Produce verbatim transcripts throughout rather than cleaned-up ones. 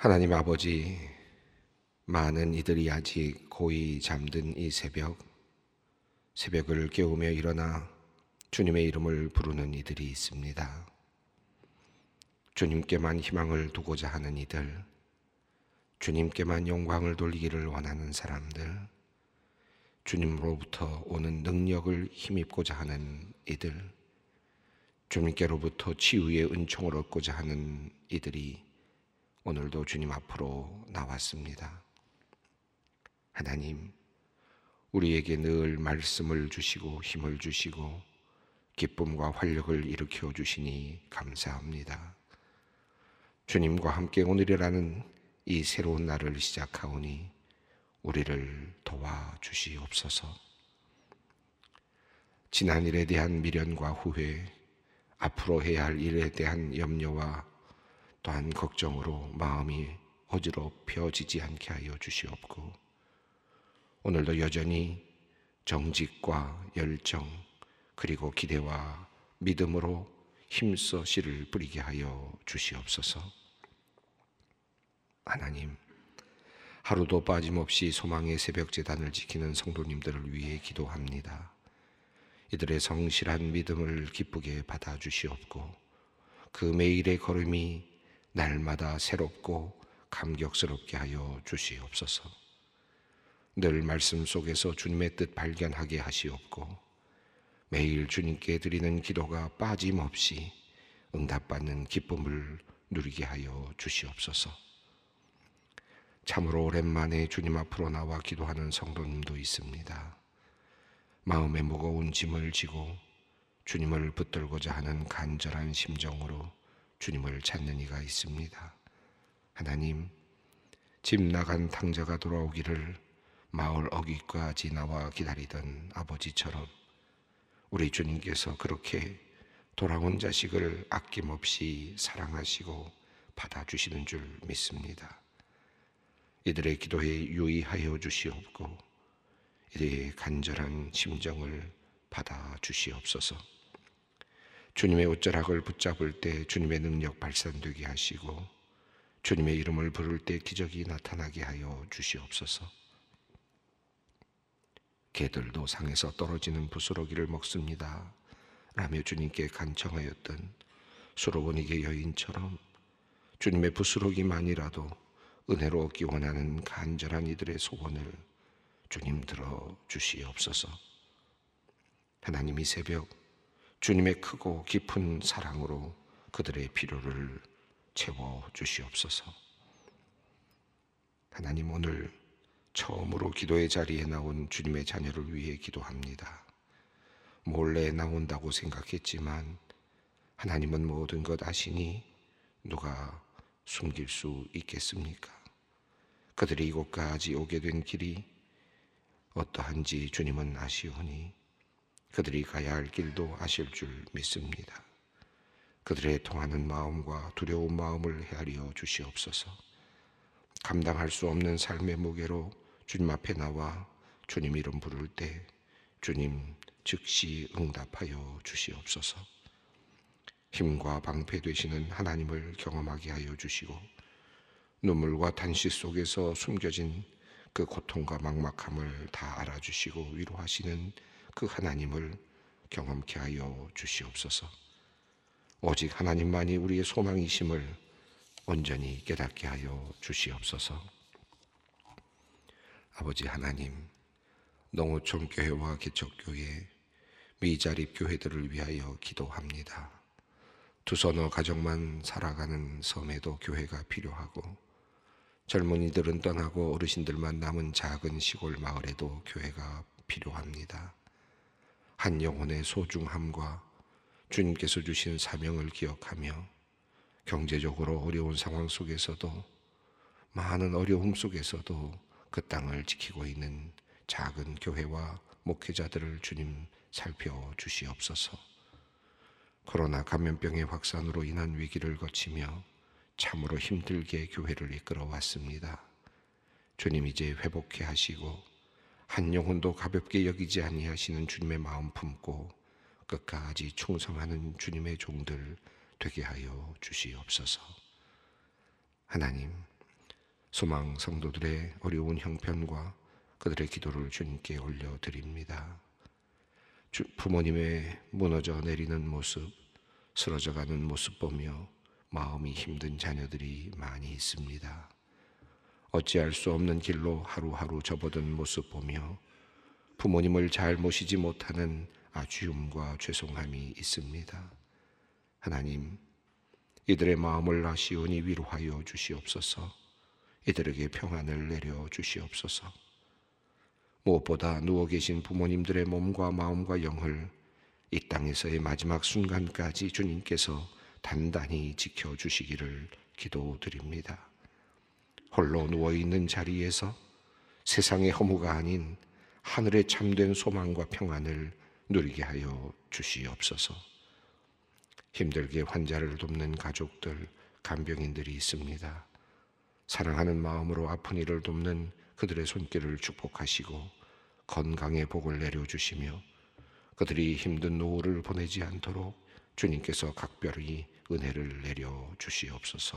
하나님 아버지, 많은 이들이 아직 고이 잠든 이 새벽, 새벽을 깨우며 일어나 주님의 이름을 부르는 이들이 있습니다. 주님께만 희망을 두고자 하는 이들, 주님께만 영광을 돌리기를 원하는 사람들, 주님으로부터 오는 능력을 힘입고자 하는 이들, 주님께로부터 치유의 은총을 얻고자 하는 이들이 오늘도 주님 앞으로 나왔습니다. 하나님, 우리에게 늘 말씀을 주시고 힘을 주시고 기쁨과 활력을 일으켜 주시니 감사합니다. 주님과 함께 오늘이라는 이 새로운 날을 시작하오니 우리를 도와주시옵소서. 지난 일에 대한 미련과 후회, 앞으로 해야 할 일에 대한 염려와 또한 걱정으로 마음이 어지럽혀지지 않게 하여 주시옵고, 오늘도 여전히 정직과 열정 그리고 기대와 믿음으로 힘써 씨를 뿌리게 하여 주시옵소서. 하나님, 하루도 빠짐없이 소망의 새벽 제단을 지키는 성도님들을 위해 기도합니다. 이들의 성실한 믿음을 기쁘게 받아주시옵고, 그 매일의 걸음이 날마다 새롭고 감격스럽게 하여 주시옵소서. 늘 말씀 속에서 주님의 뜻 발견하게 하시옵고, 매일 주님께 드리는 기도가 빠짐없이 응답받는 기쁨을 누리게 하여 주시옵소서. 참으로 오랜만에 주님 앞으로 나와 기도하는 성도님도 있습니다. 마음에 무거운 짐을 지고 주님을 붙들고자 하는 간절한 심정으로 주님을 찾는 이가 있습니다. 하나님, 집 나간 탕자가 돌아오기를 마을 어귀까지 나와 기다리던 아버지처럼 우리 주님께서 그렇게 돌아온 자식을 아낌없이 사랑하시고 받아주시는 줄 믿습니다. 이들의 기도에 유의하여 주시옵고, 이들의 간절한 심정을 받아주시옵소서. 주님의 옷자락을 붙잡을 때 주님의 능력 발산되게 하시고, 주님의 이름을 부를 때 기적이 나타나게 하여 주시옵소서. 개들도 상에서 떨어지는 부스러기를 먹습니다 라며 주님께 간청하였던 수로보니게 여인처럼 주님의 부스러기만이라도 은혜로 얻기 원하는 간절한 이들의 소원을 주님 들어 주시옵소서. 하나님, 이 새벽 주님의 크고 깊은 사랑으로 그들의 필요를 채워 주시옵소서. 하나님, 오늘 처음으로 기도의 자리에 나온 주님의 자녀를 위해 기도합니다. 몰래 나온다고 생각했지만 하나님은 모든 것 아시니 누가 숨길 수 있겠습니까? 그들이 이곳까지 오게 된 길이 어떠한지 주님은 아시오니 그들이 가야 할 길도 아실 줄 믿습니다. 그들의 통하는 마음과 두려운 마음을 헤아려 주시옵소서. 감당할 수 없는 삶의 무게로 주님 앞에 나와 주님 이름 부를 때 주님 즉시 응답하여 주시옵소서. 힘과 방패 되시는 하나님을 경험하게 하여 주시고, 눈물과 단시 속에서 숨겨진 그 고통과 막막함을 다 알아주시고 위로하시는 그 하나님을 경험케 하여 주시옵소서. 오직 하나님만이 우리의 소망이심을 온전히 깨닫게 하여 주시옵소서. 아버지 하나님, 농어촌 교회와 개척교회, 미자립 교회들을 위하여 기도합니다. 두서너 가정만 살아가는 섬에도 교회가 필요하고, 젊은이들은 떠나고 어르신들만 남은 작은 시골 마을에도 교회가 필요합니다. 한 영혼의 소중함과 주님께서 주신 사명을 기억하며 경제적으로 어려운 상황 속에서도, 많은 어려움 속에서도 그 땅을 지키고 있는 작은 교회와 목회자들을 주님 살펴주시옵소서. 코로나 감염병의 확산으로 인한 위기를 거치며 참으로 힘들게 교회를 이끌어 왔습니다. 주님, 이제 회복해 하시고 한 영혼도 가볍게 여기지 아니하시는 주님의 마음 품고 끝까지 충성하는 주님의 종들 되게 하여 주시옵소서. 하나님, 소망 성도들의 어려운 형편과 그들의 기도를 주님께 올려드립니다. 주, 부모님의 무너져 내리는 모습, 쓰러져가는 모습 보며 마음이 힘든 자녀들이 많이 있습니다. 어찌할 수 없는 길로 하루하루 접어든 모습 보며 부모님을 잘 모시지 못하는 아쉬움과 죄송함이 있습니다. 하나님, 이들의 마음을 아시오니 위로하여 주시옵소서. 이들에게 평안을 내려 주시옵소서. 무엇보다 누워 계신 부모님들의 몸과 마음과 영을 이 땅에서의 마지막 순간까지 주님께서 단단히 지켜주시기를 기도드립니다. 홀로 누워있는 자리에서 세상의 허무가 아닌 하늘의 참된 소망과 평안을 누리게 하여 주시옵소서. 힘들게 환자를 돕는 가족들, 간병인들이 있습니다. 사랑하는 마음으로 아픈 이를 돕는 그들의 손길을 축복하시고 건강의 복을 내려주시며 그들이 힘든 노후를 보내지 않도록 주님께서 각별히 은혜를 내려주시옵소서.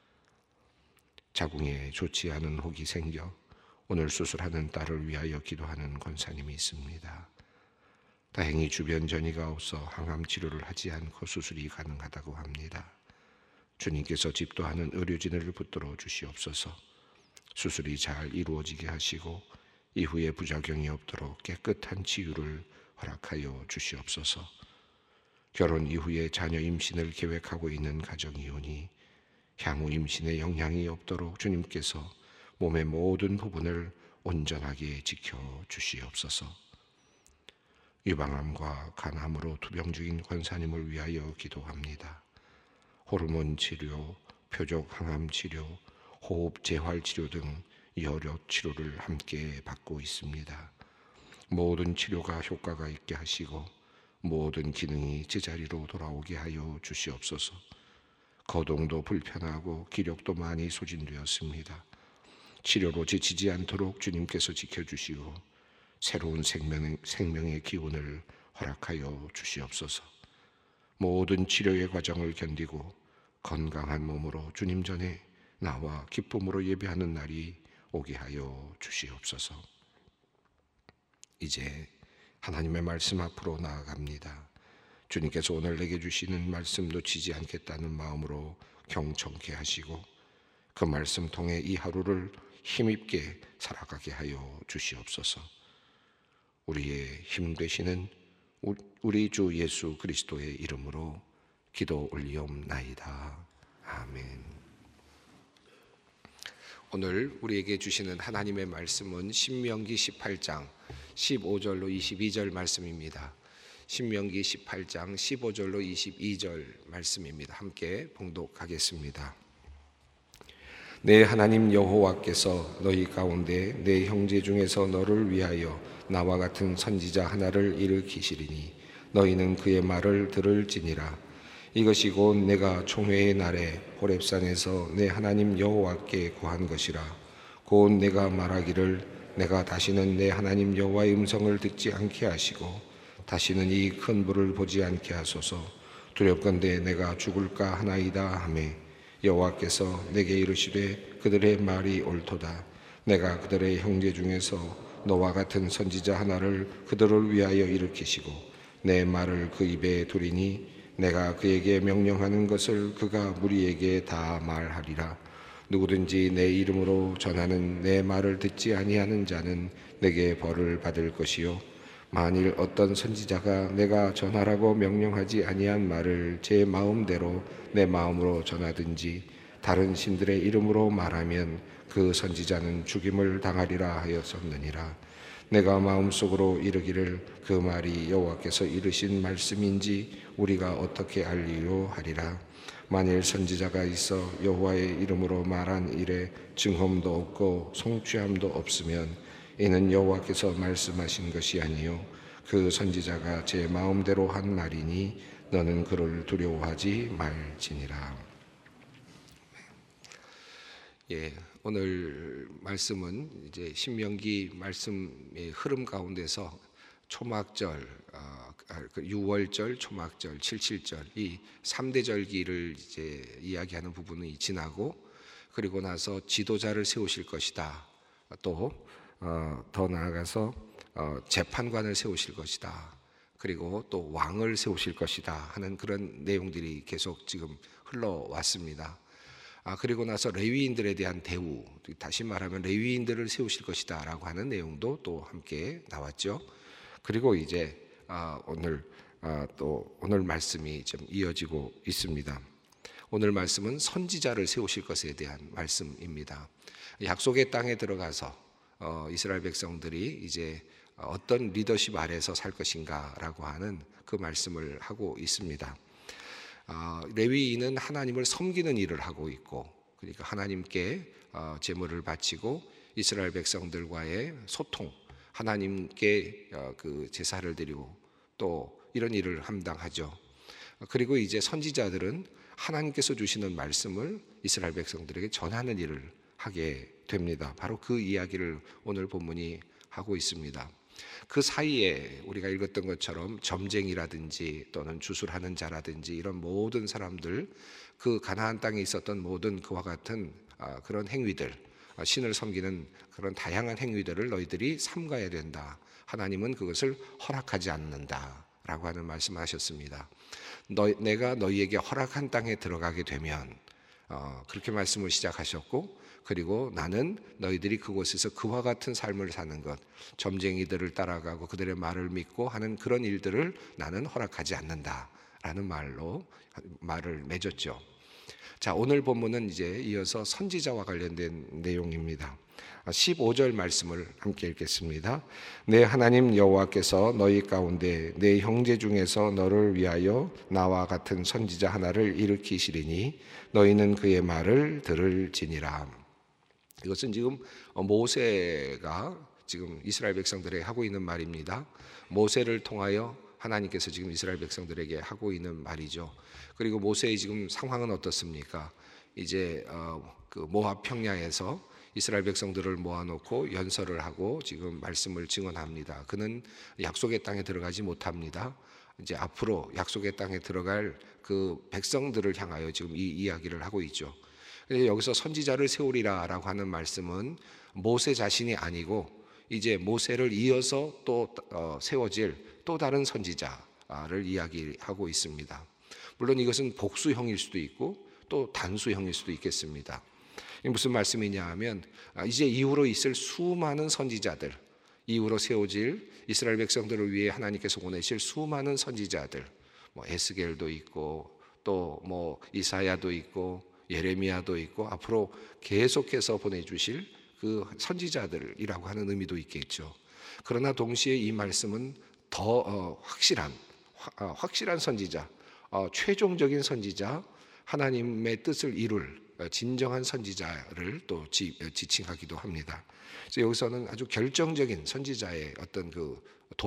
자궁에 좋지 않은 혹이 생겨 오늘 수술하는 딸을 위하여 기도하는 권사님이 있습니다. 다행히 주변 전이가 없어 항암 치료를 하지 않고 수술이 가능하다고 합니다. 주님께서 집도하는 의료진을 붙들어 주시옵소서. 수술이 잘 이루어지게 하시고 이후에 부작용이 없도록 깨끗한 치유를 허락하여 주시옵소서. 결혼 이후에 자녀 임신을 계획하고 있는 가정이오니 향후 임신에 영향이 없도록 주님께서 몸의 모든 부분을 온전하게 지켜 주시옵소서. 유방암과 간암으로 투병 중인 권사님을 위하여 기도합니다. 호르몬 치료, 표적 항암 치료, 호흡 재활 치료 등 여러 치료를 함께 받고 있습니다. 모든 치료가 효과가 있게 하시고 모든 기능이 제자리로 돌아오게 하여 주시옵소서. 거동도 불편하고 기력도 많이 소진되었습니다. 치료로 지치지 않도록 주님께서 지켜주시고 새로운 생명, 생명의 기운을 허락하여 주시옵소서. 모든 치료의 과정을 견디고 건강한 몸으로 주님 전에 나와 기쁨으로 예배하는 날이 오게 하여 주시옵소서. 이제 하나님의 말씀 앞으로 나아갑니다. 주님께서 오늘 내게 주시는 말씀 놓치지 않겠다는 마음으로 경청케 하시고 그 말씀 통해 이 하루를 힘있게 살아가게 하여 주시옵소서. 우리의 힘 되시는 우리 주 예수 그리스도의 이름으로 기도 올리옵나이다. 아멘. 오늘 우리에게 주시는 하나님의 말씀은 신명기 십팔 장 십오 절로 이십이 절 말씀입니다. 신명기 십팔 장 십오 절로 이십이 절 말씀입니다. 함께 봉독하겠습니다. 내 하나님 여호와께서 너희 가운데 내 형제 중에서 너를 위하여 나와 같은 선지자 하나를 일으키시리니 너희는 그의 말을 들을지니라. 이것이 곧 내가 총회의 날에 호렙산에서 내 하나님 여호와께 구한 것이라. 곧 내가 말하기를 내가 다시는 내 하나님 여호와의 음성을 듣지 않게 하시고 다시는 이 큰 불을 보지 않게 하소서. 두렵건대 내가 죽을까 하나이다 하매 여호와께서 내게 이르시되 그들의 말이 옳도다. 내가 그들의 형제 중에서 너와 같은 선지자 하나를 그들을 위하여 일으키시고 내 말을 그 입에 두리니 내가 그에게 명령하는 것을 그가 무리에게 다 말하리라. 누구든지 내 이름으로 전하는 내 말을 듣지 아니하는 자는 내게 벌을 받을 것이요 만일 어떤 선지자가 내가 전하라고 명령하지 아니한 말을 제 마음대로 내 마음으로 전하든지 다른 신들의 이름으로 말하면 그 선지자는 죽임을 당하리라 하였었느니라. 내가 마음속으로 이르기를 그 말이 여호와께서 이르신 말씀인지 우리가 어떻게 알리요 하리라. 만일 선지자가 있어 여호와의 이름으로 말한 일에 증험도 없고 성취함도 없으면 이는 여호와께서 말씀하신 것이 아니요 그 선지자가 제 마음대로 한 말이니 너는 그를 두려워하지 말지니라. 예, 오늘 말씀은 이제 신명기 말씀의 흐름 가운데서 초막절, 어, 유월절, 초막절, 칠칠절 이 삼 대 절기를 이제 이야기하는 부분이 지나고 그리고 나서 지도자를 세우실 것이다. 또 더 나아가서 재판관을 세우실 것이다. 그리고 또 왕을 세우실 것이다 하는 그런 내용들이 계속 지금 흘러왔습니다. 아, 그리고 나서 레위인들에 대한 대우, 다시 말하면 레위인들을 세우실 것이다 라고 하는 내용도 또 함께 나왔죠. 그리고 이제 아, 오늘 아, 또 오늘 말씀이 좀 이어지고 있습니다. 오늘 말씀은 선지자를 세우실 것에 대한 말씀입니다. 약속의 땅에 들어가서 어, 이스라엘 백성들이 이제 어떤 리더십 아래서 살 것인가라고 하는 그 말씀을 하고 있습니다. 어, 레위인은 하나님을 섬기는 일을 하고 있고, 그러니까 하나님께 어, 제물을 바치고 이스라엘 백성들과의 소통, 하나님께 어, 그 제사를 드리고 또 이런 일을 감당하죠. 그리고 이제 선지자들은 하나님께서 주시는 말씀을 이스라엘 백성들에게 전하는 일을 하게 됩니다. 바로 그 이야기를 오늘 본문이 하고 있습니다. 그 사이에 우리가 읽었던 것처럼 점쟁이라든지 또는 주술하는 자라든지 이런 모든 사람들, 그 가나안 땅에 있었던 모든 그와 같은 그런 행위들, 신을 섬기는 그런 다양한 행위들을 너희들이 삼가야 된다. 하나님은 그것을 허락하지 않는다 라고 하는 말씀을 하셨습니다. 너, 내가 너희에게 허락한 땅에 들어가게 되면 어, 그렇게 말씀을 시작하셨고, 그리고 나는 너희들이 그곳에서 그와 같은 삶을 사는 것, 점쟁이들을 따라가고 그들의 말을 믿고 하는 그런 일들을 나는 허락하지 않는다라는 말로 말을 맺었죠. 자, 오늘 본문은 이제 이어서 선지자와 관련된 내용입니다. 십오 절 말씀을 함께 읽겠습니다. 내 하나님 여호와께서 너희 가운데 내 형제 중에서 너를 위하여 나와 같은 선지자 하나를 일으키시리니 너희는 그의 말을 들을지니라. 이것은 지금 모세가 지금 이스라엘 백성들에게 하고 있는 말입니다. 모세를 통하여 하나님께서 지금 이스라엘 백성들에게 하고 있는 말이죠. 그리고 모세의 지금 상황은 어떻습니까? 이제 그 모압 평야에서 이스라엘 백성들을 모아놓고 연설을 하고 지금 말씀을 증언합니다. 그는 약속의 땅에 들어가지 못합니다. 이제 앞으로 약속의 땅에 들어갈 그 백성들을 향하여 지금 이 이야기를 하고 있죠. 여기서 선지자를 세우리라라고 하는 말씀은 모세 자신이 아니고 이제 모세를 이어서 또 세워질 또 다른 선지자를 이야기하고 있습니다. 물론 이것은 복수형일 수도 있고 또 단수형일 수도 있겠습니다. 무슨 말씀이냐 하면 이제 이후로 있을 수많은 선지자들, 이후로 세워질 이스라엘 백성들을 위해 하나님께서 보내실 수많은 선지자들, 뭐 에스겔도 있고 또 뭐 이사야도 있고 예레미야도 있고 앞으로 계속해서 보내주실 그 선지자들이라고 하는 의미도 있겠죠. 그러나 동시에 이 말씀은 더 확실한 확실한 선지자, 최종적인 선지자, 하나님의 뜻을 이룰 진정한 선지자를 또 지칭하기도 합니다. 그래서 여기서는 아주 결정적인 선지자의 어떤 그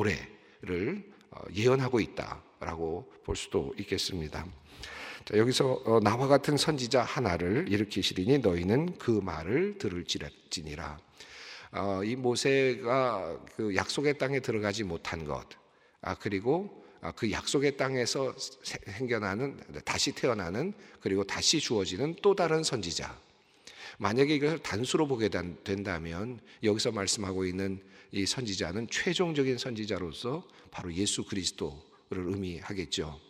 도래를 예언하고 있다라고 볼 수도 있겠습니다. 자, 여기서 나와 같은 선지자 하나를 일으키시리니 너희는 그 말을 들을지니라. 어, 이 모세가 그 약속의 땅에 들어가지 못한 것, 아, 그리고 그 약속의 땅에서 생겨나는, 다시 태어나는, 그리고 다시 주어지는 또 다른 선지자. 만약에 이것을 단수로 보게 된다면 여기서 말씀하고 있는 이 선지자는 최종적인 선지자로서 바로 예수 그리스도를 의미하겠죠.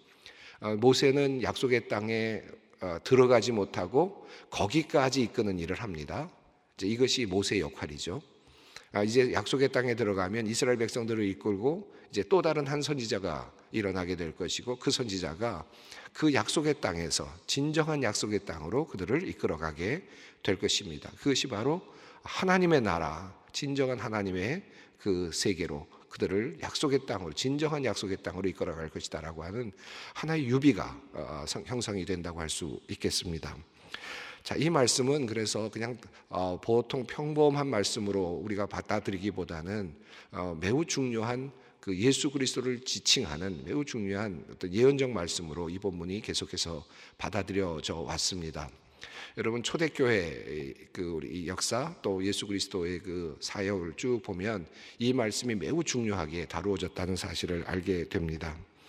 모세는 약속의 땅에 들어가지 못하고 거기까지 이끄는 일을 합니다. 이것이 모세의 역할이죠. 이제 약속의 땅에 들어가면 이스라엘 백성들을 이끌고 이제 또 다른 한 선지자가 일어나게 될 것이고, 그 선지자가 그 약속의 땅에서 진정한 약속의 땅으로 그들을 이끌어가게 될 것입니다. 그것이 바로 하나님의 나라, 진정한 하나님의 그 세계로 그들을 약속의 땅으로, 진정한 약속의 땅으로 이끌어갈 것이다라고 하는 하나의 유비가 형성이 된다고 할 수 있겠습니다. 자, 이 말씀은 그래서 그냥 어, 보통 평범한 말씀으로 우리가 받아들이기보다는 어, 매우 중요한 그 예수 그리스도를 지칭하는 매우 중요한 어떤 예언적 말씀으로 이 본문이 계속해서 받아들여져 왔습니다. 여러분, 초대교회 그 우리 역사 또 예수 그리스도의 그 사역을 쭉 보면 이 말씀이 매우 중요하게 다루어졌다는 사실을 알게 됩니다.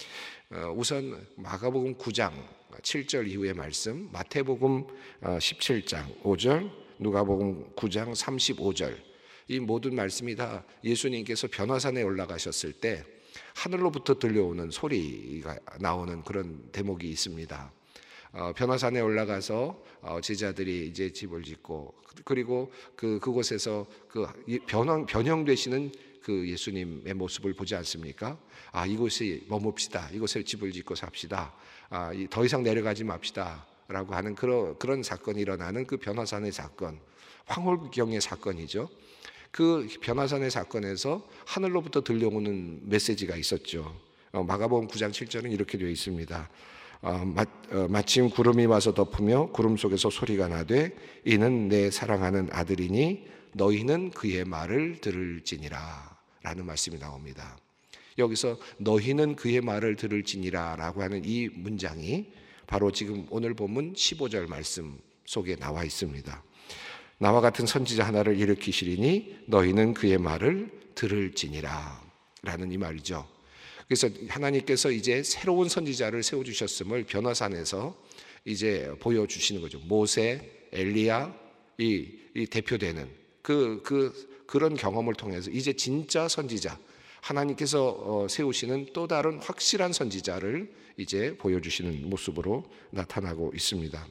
우선 마가복음 구 장 칠 절 이후의 말씀, 마태복음 십칠 장 오 절, 누가복음 구 장 삼십오 절, 이 모든 말씀이 다 예수님께서 변화산에 올라가셨을 때 하늘로부터 들려오는 소리가 나오는 그런 대목이 있습니다. 어, 변화산에 올라가서 어, 제자들이 이제 집을 짓고, 그리고 그 그곳에서 그 변형 변형되시는 그 예수님의 모습을 보지 않습니까? 아, 이곳에 머뭅시다. 이곳에 집을 짓고 삽시다. 아, 더 이상 내려가지 맙시다라고 하는 그런 그런 사건이 일어나는 그 변화산의 사건, 황홀경의 사건이죠. 그 변화산의 사건에서 하늘로부터 들려오는 메시지가 있었죠. 어, 마가복음 구 장 칠 절은 이렇게 되어 있습니다. 어, 마, 어, 마침 구름이 와서 덮으며 구름 속에서 소리가 나되 이는 내 사랑하는 아들이니 너희는 그의 말을 들을지니라 라는 말씀이 나옵니다. 여기서 너희는 그의 말을 들을지니라 라고 하는 이 문장이 바로 지금 오늘 본문 십오 절 말씀 속에 나와 있습니다. 나와 같은 선지자 하나를 일으키시리니 너희는 그의 말을 들을지니라 라는 이 말이죠. 그래서 하나님께서 이제 새로운 선지자를 세워주셨음을 변화산에서 이제 보여주시는 거죠. 모세, 엘리야, 이, 이 대표되는 그, 그, 그런 경험을 통해서 이제 진짜 선지자, 하나님께서 세우시는 또 다른 확실한 선지자를 이제 보여주시는 모습으로 나타나고 있습니다.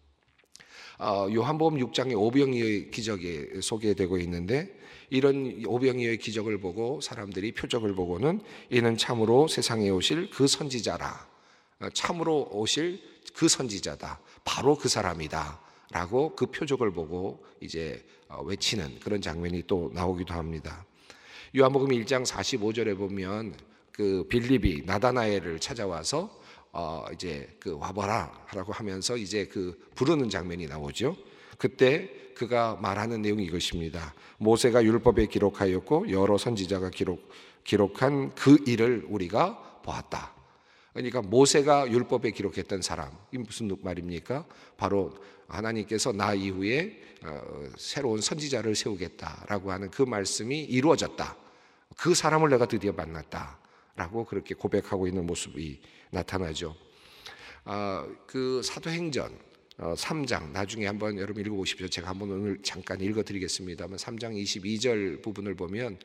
요한복음 육 장의 오병이어의 기적이 소개되고 있는데, 이런 오병이어의 기적을 보고 사람들이 표적을 보고는 이는 참으로 세상에 오실 그 선지자라, 참으로 오실 그 선지자다, 바로 그 사람이다 라고 그 표적을 보고 이제 외치는 그런 장면이 또 나오기도 합니다. 요한복음 일 장 사십오 절에 보면 그 빌립이 나다나엘을 찾아와서 어 이제 그 와봐라라고 하면서 이제 그 부르는 장면이 나오죠. 그때 그가 말하는 내용이 이것입니다. 모세가 율법에 기록하였고 여러 선지자가 기록 기록한 그 일을 우리가 보았다. 그러니까 모세가 율법에 기록했던 사람, 이 무슨 말입니까? 바로 하나님께서 나 이후에 새로운 선지자를 세우겠다라고 하는 그 말씀이 이루어졌다. 그 사람을 내가 드디어 만났다라고 그렇게 고백하고 있는 모습이 나타나죠. 아, 그 사도행전 삼 장 나중에 한번 여러분 읽어보십시오. 제가 한번 오늘 잠깐 읽어드리겠습니다만 삼 장 이십이 절 부분을 보면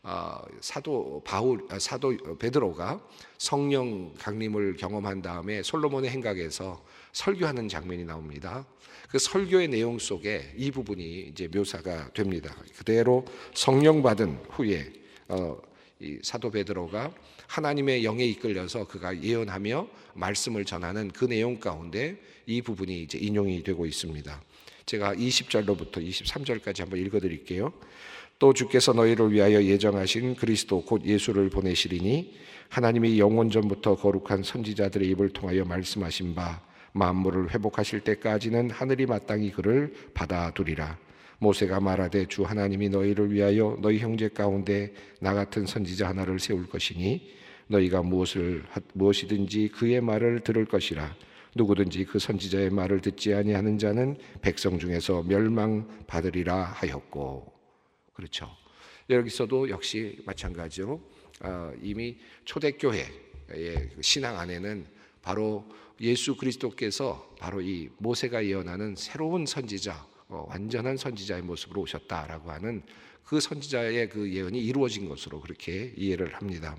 사도 바울, 사도 베드로가 성령 강림을 경험한 다음에 솔로몬의 행각에서 설교하는 장면이 나옵니다. 그 설교의 내용 속에 이 부분이 이제 묘사가 됩니다. 그대로 성령 받은 후에 어, 이 사도 베드로가 하나님의 영에 이끌려서 그가 예언하며 말씀을 전하는 그 내용 가운데 이 부분이 이제 인용이 되고 있습니다. 제가 이십 절로부터 이십삼 절까지 한번 읽어드릴게요. 또 주께서 너희를 위하여 예정하신 그리스도 곧 예수를 보내시리니 하나님이 영원 전부터 거룩한 선지자들의 입을 통하여 말씀하신 바 만물을 회복하실 때까지는 하늘이 마땅히 그를 받아두리라. 모세가 말하되 주 하나님이 너희를 위하여 너희 형제 가운데 나 같은 선지자 하나를 세울 것이니 너희가 무엇을 무엇이든지 그의 말을 들을 것이라. 누구든지 그 선지자의 말을 듣지 아니하는 자는 백성 중에서 멸망받으리라 하였고. 그렇죠. 여기서도 역시 마찬가지로 어, 이미 초대교회의 신앙 안에는 바로 예수 그리스도께서 바로 이 모세가 예언하는 새로운 선지자, 어, 완전한 선지자의 모습으로 오셨다라고 하는 그 선지자의 그 예언이 이루어진 것으로 그렇게 이해를 합니다.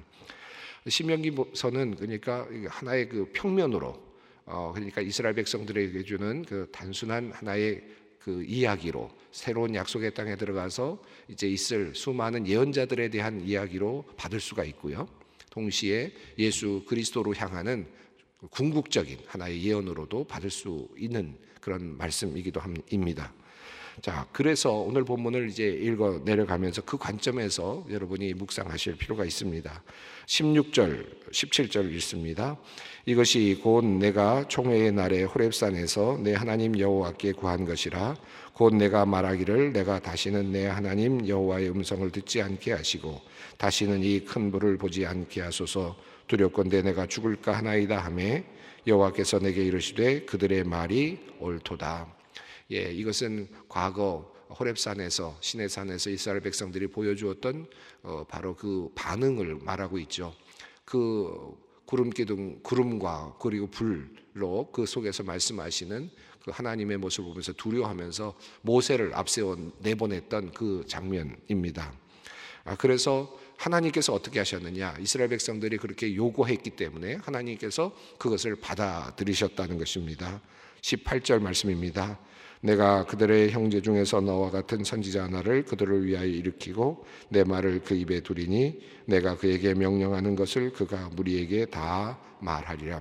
신명기서는 그러니까 하나의 그 평면으로, 어, 그러니까 이스라엘 백성들에게 주는 그 단순한 하나의 그 이야기로 새로운 약속의 땅에 들어가서 이제 있을 수많은 예언자들에 대한 이야기로 받을 수가 있고요. 동시에 예수 그리스도로 향하는 궁극적인 하나의 예언으로도 받을 수 있는 그런 말씀이기도 합니다. 자, 그래서 오늘 본문을 이제 읽어 내려가면서 그 관점에서 여러분이 묵상하실 필요가 있습니다. 십육 절, 십칠 절 읽습니다. 이것이 곧 내가 총회의 날에 호렙산에서 내 하나님 여호와께 구한 것이라. 곧 내가 말하기를 내가 다시는 내 하나님 여호와의 음성을 듣지 않게 하시고 다시는 이 큰 불을 보지 않게 하소서. 두렵건대 내가 죽을까 하나이다 하매 여호와께서 내게 이르시되 그들의 말이 옳도다. 예, 이것은 과거 호렙산에서 시내산에서 이스라엘 백성들이 보여주었던 어, 바로 그 반응을 말하고 있죠. 그 구름 기둥, 구름과 그리고 불로 그 속에서 말씀하시는 그 하나님의 모습을 보면서 두려워하면서 모세를 앞세워 내보냈던 그 장면입니다. 아, 그래서 하나님께서 어떻게 하셨느냐? 이스라엘 백성들이 그렇게 요구했기 때문에 하나님께서 그것을 받아들이셨다는 것입니다. 십팔 절 말씀입니다. 내가 그들의 형제 중에서 너와 같은 선지자 하나를 그들을 위하여 일으키고 내 말을 그 입에 두리니 내가 그에게 명령하는 것을 그가 무리에게 다 말하리라.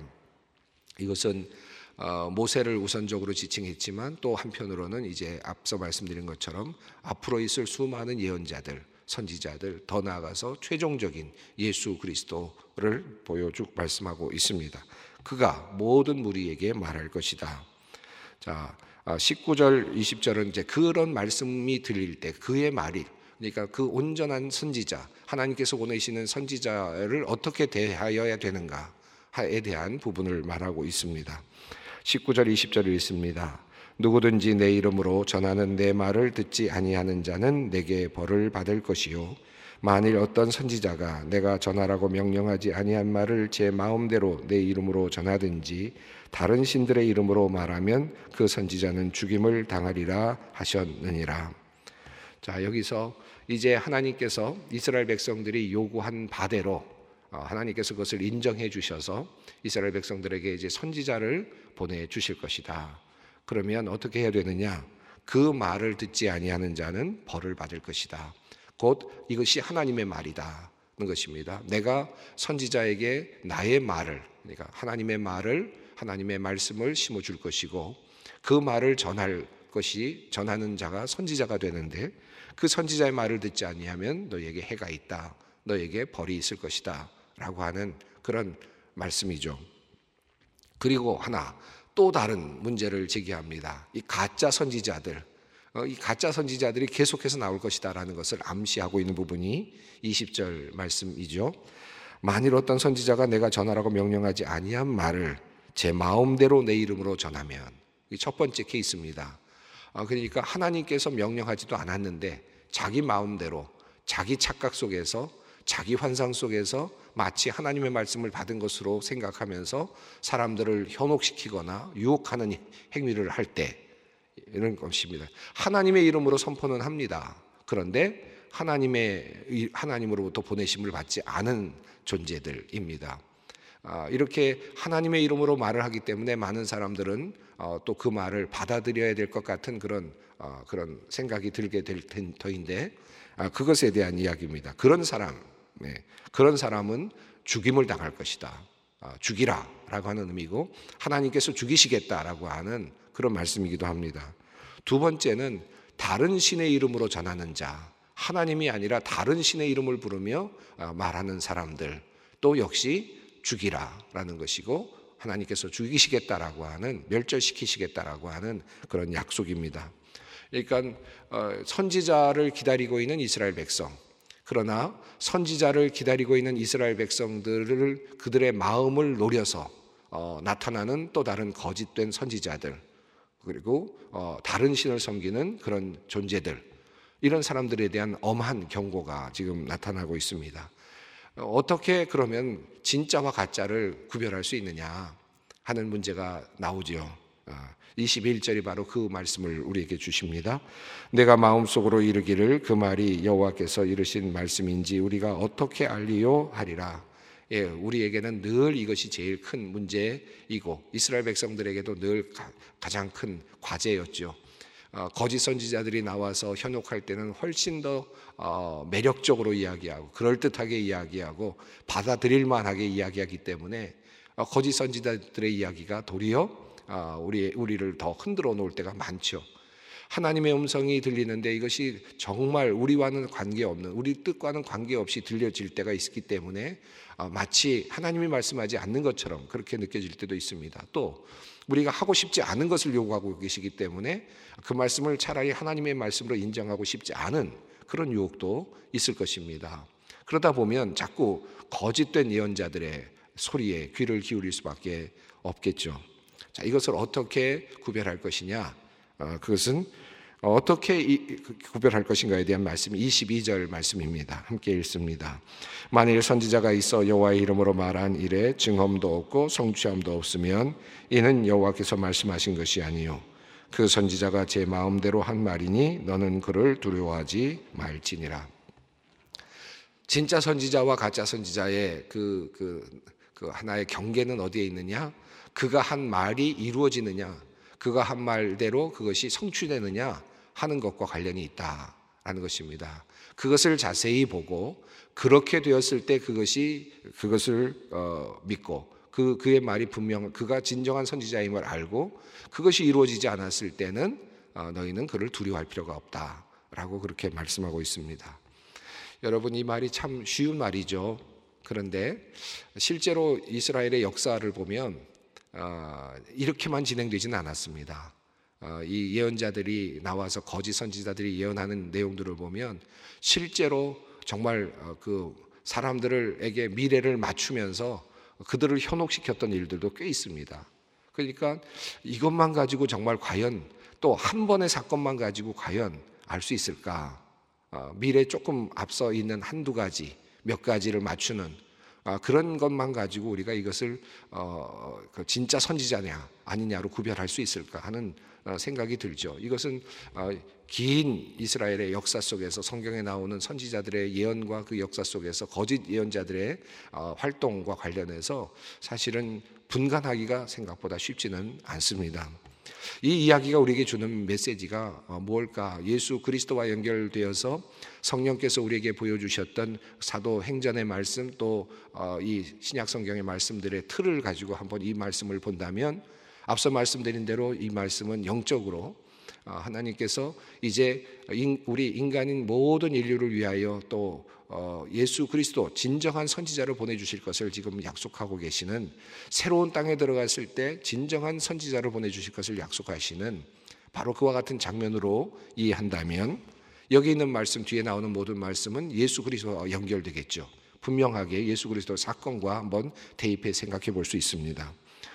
이것은 어, 모세를 우선적으로 지칭했지만 또 한편으로는 이제 앞서 말씀드린 것처럼 앞으로 있을 수많은 예언자들, 선지자들, 더 나아가서 최종적인 예수 그리스도를 보여주고 말씀하고 있습니다. 그가 모든 무리에게 말할 것이다. 자, 십구 절, 이십 절은 이제 그런 말씀이 들릴 때 그의 말이, 그러니까 그 온전한 선지자, 하나님께서 보내시는 선지자를 어떻게 대하여야 되는가에 대한 부분을 말하고 있습니다. 십구 절, 이십 절을 읽습니다. 누구든지 내 이름으로 전하는 내 말을 듣지 아니하는 자는 내게 벌을 받을 것이요 만일 어떤 선지자가 내가 전하라고 명령하지 아니한 말을 제 마음대로 내 이름으로 전하든지 다른 신들의 이름으로 말하면 그 선지자는 죽임을 당하리라 하셨느니라. 자, 여기서 이제 하나님께서 이스라엘 백성들이 요구한 바대로 하나님께서 그것을 인정해 주셔서 이스라엘 백성들에게 이제 선지자를 보내 주실 것이다. 그러면 어떻게 해야 되느냐? 그 말을 듣지 아니하는 자는 벌을 받을 것이다. 곧 이것이 하나님의 말이다는 것입니다. 내가 선지자에게 나의 말을, 그러니까 하나님의 말을, 하나님의 말씀을 심어줄 것이고 그 말을 전할 것이, 전하는 자가 선지자가 되는데 그 선지자의 말을 듣지 아니하면 너에게 해가 있다, 너에게 벌이 있을 것이다 라고 하는 그런 말씀이죠. 그리고 하나 또 다른 문제를 제기합니다. 이 가짜 선지자들, 이 가짜 선지자들이 계속해서 나올 것이다라는 것을 암시하고 있는 부분이 이십 절 말씀이죠. 만일 어떤 선지자가 내가 전하라고 명령하지 아니한 말을 제 마음대로 내 이름으로 전하면, 이 첫 번째 케이스입니다. 그러니까 하나님께서 명령하지도 않았는데 자기 마음대로, 자기 착각 속에서, 자기 환상 속에서 마치 하나님의 말씀을 받은 것으로 생각하면서 사람들을 현혹시키거나 유혹하는 행위를 할 때 이런 것입니다. 하나님의 이름으로 선포는 합니다. 그런데 하나님의 하나님으로부터 보내심을 받지 않은 존재들입니다. 이렇게 하나님의 이름으로 말을 하기 때문에 많은 사람들은 또 그 말을 받아들여야 될 것 같은 그런 그런 생각이 들게 될 터인데 그것에 대한 이야기입니다. 그런 사람, 네, 그런 사람은 죽임을 당할 것이다. 죽이라라고 하는 의미고 하나님께서 죽이시겠다라고 하는 그런 말씀이기도 합니다. 두 번째는 다른 신의 이름으로 전하는 자, 하나님이 아니라 다른 신의 이름을 부르며 말하는 사람들 또 역시 죽이라라는 것이고 하나님께서 죽이시겠다라고 하는, 멸절시키시겠다라고 하는 그런 약속입니다. 그러니까 선지자를 기다리고 있는 이스라엘 백성, 그러나 선지자를 기다리고 있는 이스라엘 백성들을 그들의 마음을 노려서 어, 나타나는 또 다른 거짓된 선지자들, 그리고 어, 다른 신을 섬기는 그런 존재들, 이런 사람들에 대한 엄한 경고가 지금 나타나고 있습니다. 어떻게 그러면 진짜와 가짜를 구별할 수 있느냐 하는 문제가 나오죠. 이십일 절이 바로 그 말씀을 우리에게 주십니다. 내가 마음속으로 이르기를 그 말이 여호와께서 이르신 말씀인지 우리가 어떻게 알리요 하리라. 예, 우리에게는 늘 이것이 제일 큰 문제이고 이스라엘 백성들에게도 늘 가, 가장 큰 과제였죠. 어, 거짓 선지자들이 나와서 현혹할 때는 훨씬 더 어, 매력적으로 이야기하고 그럴듯하게 이야기하고 받아들일 만하게 이야기하기 때문에 어, 거짓 선지자들의 이야기가 도리어 어, 우리, 우리를 더 흔들어 놓을 때가 많죠. 하나님의 음성이 들리는데 이것이 정말 우리와는 관계없는, 우리 뜻과는 관계없이 들려질 때가 있기 때문에 어, 마치 하나님이 말씀하지 않는 것처럼 그렇게 느껴질 때도 있습니다. 또 우리가 하고 싶지 않은 것을 요구하고 계시기 때문에 그 말씀을 차라리 하나님의 말씀으로 인정하고 싶지 않은 그런 유혹도 있을 것입니다. 그러다 보면 자꾸 거짓된 예언자들의 소리에 귀를 기울일 수밖에 없겠죠. 자, 이것을 어떻게 구별할 것이냐? 어, 그것은 어떻게 이, 구별할 것인가에 대한 말씀이 이십이 절 말씀입니다. 함께 읽습니다. 만일 선지자가 있어 여호와의 이름으로 말한 일에 증언도 없고 성취함도 없으면 이는 여호와께서 말씀하신 것이 아니요 그 선지자가 제 마음대로 한 말이니 너는 그를 두려워하지 말지니라. 진짜 선지자와 가짜 선지자의 그, 그, 그 하나의 경계는 어디에 있느냐? 그가 한 말이 이루어지느냐, 그가 한 말대로 그것이 성취되느냐 하는 것과 관련이 있다라는 것입니다. 그것을 자세히 보고 그렇게 되었을 때 그것이 그것을 어, 믿고 그 그의 말이 분명 그가 진정한 선지자임을 알고 그것이 이루어지지 않았을 때는 어, 너희는 그를 두려워할 필요가 없다라고 그렇게 말씀하고 있습니다. 여러분, 이 말이 참 쉬운 말이죠. 그런데 실제로 이스라엘의 역사를 보면 어, 이렇게만 진행되지는 않았습니다. 어, 이 예언자들이 나와서 거짓 선지자들이 예언하는 내용들을 보면 실제로 정말 어, 그 사람들에게 미래를 맞추면서 그들을 현혹시켰던 일들도 꽤 있습니다. 그러니까 이것만 가지고 정말 과연 또 한 번의 사건만 가지고 과연 알 수 있을까? 어, 미래 조금 앞서 있는 한두 가지, 몇 가지를 맞추는 아, 그런 것만 가지고 우리가 이것을 어, 그 진짜 선지자냐 아니냐로 구별할 수 있을까 하는 어, 생각이 들죠. 이것은 어, 긴 이스라엘의 역사 속에서 성경에 나오는 선지자들의 예언과 그 역사 속에서 거짓 예언자들의 어, 활동과 관련해서 사실은 분간하기가 생각보다 쉽지는 않습니다. 이 이야기가 우리에게 주는 메시지가 무엇일까? 예수 그리스도와 연결되어서 성령께서 우리에게 보여주셨던 사도행전의 말씀 또 이 신약 성경의 말씀들의 틀을 가지고 한번 이 말씀을 본다면 앞서 말씀드린 대로 이 말씀은 영적으로 하나님께서 이제 우리 인간인 모든 인류를 위하여 또 예수 그리스도 진정한 선지자를 보내주실 것을 지금 약속하고 계시는, 새로운 땅에 들어갔을 때 진정한 선지자를 보내주실 것을 약속하시는 바로 그와 같은 장면으로 이해한다면 여기 있는 말씀, 뒤에 나오는 모든 말씀은 예수 그리스도와 연결되겠죠. 분명하게 예수 그리스도 사건과 한번 대입해 생각해 볼 수 있습니다.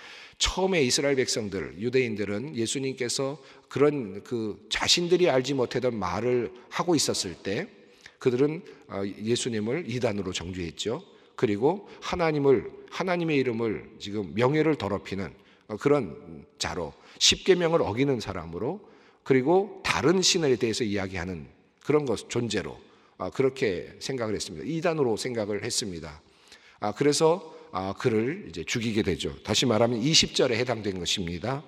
처음에 이스라엘 백성들, 유대인들은 예수님께서 그런 그 자신들이 알지 못하던 말을 하고 있었을 때 그들은 예수님을 이단으로 정죄했죠. 그리고 하나님을, 하나님의 이름을 지금 명예를 더럽히는 그런 자로, 십계명을 어기는 사람으로, 그리고 다른 신에 대해서 이야기하는 그런 것, 존재로 그렇게 생각을 했습니다. 이단으로 생각을 했습니다. 그래서 그를 이제 죽이게 되죠. 다시 말하면 이십 절에 해당된 것입니다.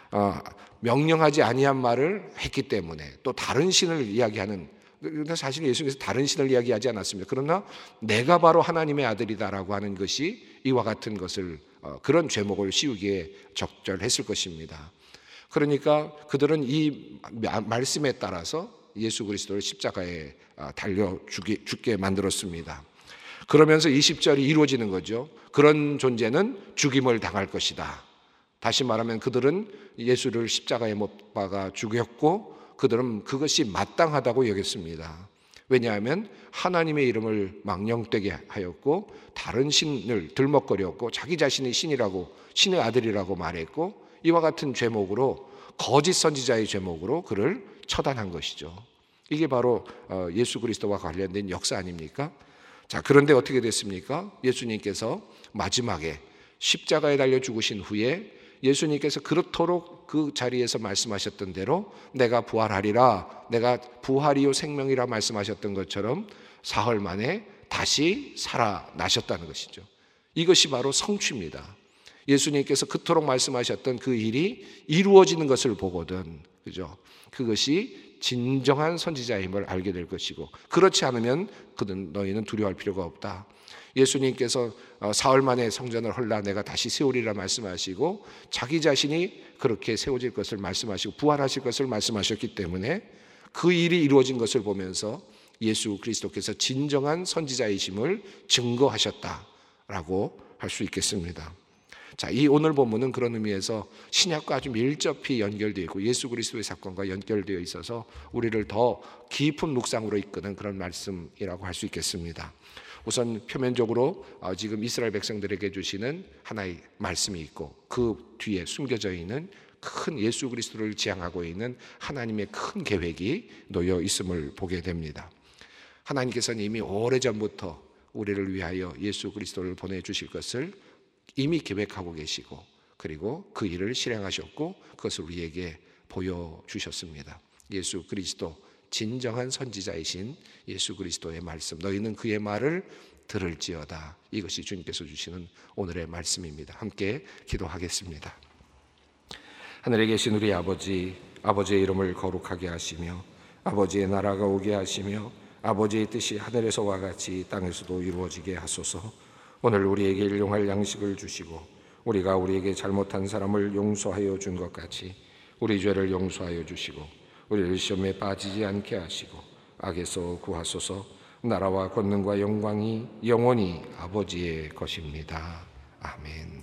명령하지 아니한 말을 했기 때문에, 또 다른 신을 이야기하는, 그런데 사실 예수님께서 다른 신을 이야기하지 않았습니다. 그러나 내가 바로 하나님의 아들이다라고 하는 것이 이와 같은 것을, 그런 죄목을 씌우기에 적절했을 것입니다. 그러니까 그들은 이 말씀에 따라서 예수 그리스도를 십자가에 달려 죽게 만들었습니다. 그러면서 이십 절이 이루어지는 거죠. 그런 존재는 죽임을 당할 것이다. 다시 말하면 그들은 예수를 십자가에 못 박아 죽였고 그들은 그것이 마땅하다고 여겼습니다. 왜냐하면 하나님의 이름을 망령되게 하였고 다른 신을 들먹거렸고 자기 자신이 신이라고, 신의 아들이라고 말했고 이와 같은 죄목으로, 거짓 선지자의 죄목으로 그를 처단한 것이죠. 이게 바로 예수 그리스도와 관련된 역사 아닙니까? 자, 그런데 어떻게 됐습니까? 예수님께서 마지막에 십자가에 달려 죽으신 후에 예수님께서 그렇도록 그 자리에서 말씀하셨던 대로 내가 부활하리라, 내가 부활이요 생명이라 말씀하셨던 것처럼 사흘 만에 다시 살아나셨다는 것이죠. 이것이 바로 성취입니다. 예수님께서 그토록 말씀하셨던 그 일이 이루어지는 것을 보거든, 그죠? 그것이 진정한 선지자임을 알게 될 것이고, 그렇지 않으면 그는 너희는 두려워할 필요가 없다. 예수님께서 사흘 만에 성전을 헐라 내가 다시 세우리라 말씀하시고 자기 자신이 그렇게 세워질 것을 말씀하시고 부활하실 것을 말씀하셨기 때문에 그 일이 이루어진 것을 보면서 예수 그리스도께서 진정한 선지자이심을 증거하셨다라고 할 수 있겠습니다. 자, 이 오늘 본문은 그런 의미에서 신약과 아주 밀접히 연결되어 있고 예수 그리스도의 사건과 연결되어 있어서 우리를 더 깊은 묵상으로 이끄는 그런 말씀이라고 할 수 있겠습니다. 우선 표면적으로 지금 이스라엘 백성들에게 주시는 하나의 말씀이 있고 그 뒤에 숨겨져 있는 큰 예수 그리스도를 지향하고 있는 하나님의 큰 계획이 놓여 있음을 보게 됩니다. 하나님께서는 이미 오래전부터 우리를 위하여 예수 그리스도를 보내주실 것을 이미 계획하고 계시고, 그리고 그 일을 실행하셨고 그것을 우리에게 보여주셨습니다. 예수 그리스도, 진정한 선지자이신 예수 그리스도의 말씀, 너희는 그의 말을 들을지어다. 이것이 주님께서 주시는 오늘의 말씀입니다. 함께 기도하겠습니다. 하늘에 계신 우리 아버지, 아버지의 이름을 거룩하게 하시며 아버지의 나라가 오게 하시며 아버지의 뜻이 하늘에서와 같이 땅에서도 이루어지게 하소서. 오늘 우리에게 일용할 양식을 주시고 우리가 우리에게 잘못한 사람을 용서하여 준 것 같이 우리 죄를 용서하여 주시고 우리를 시험에 빠지지 않게 하시고 악에서 구하소서. 나라와 권능과 영광이 영원히 아버지의 것입니다. 아멘.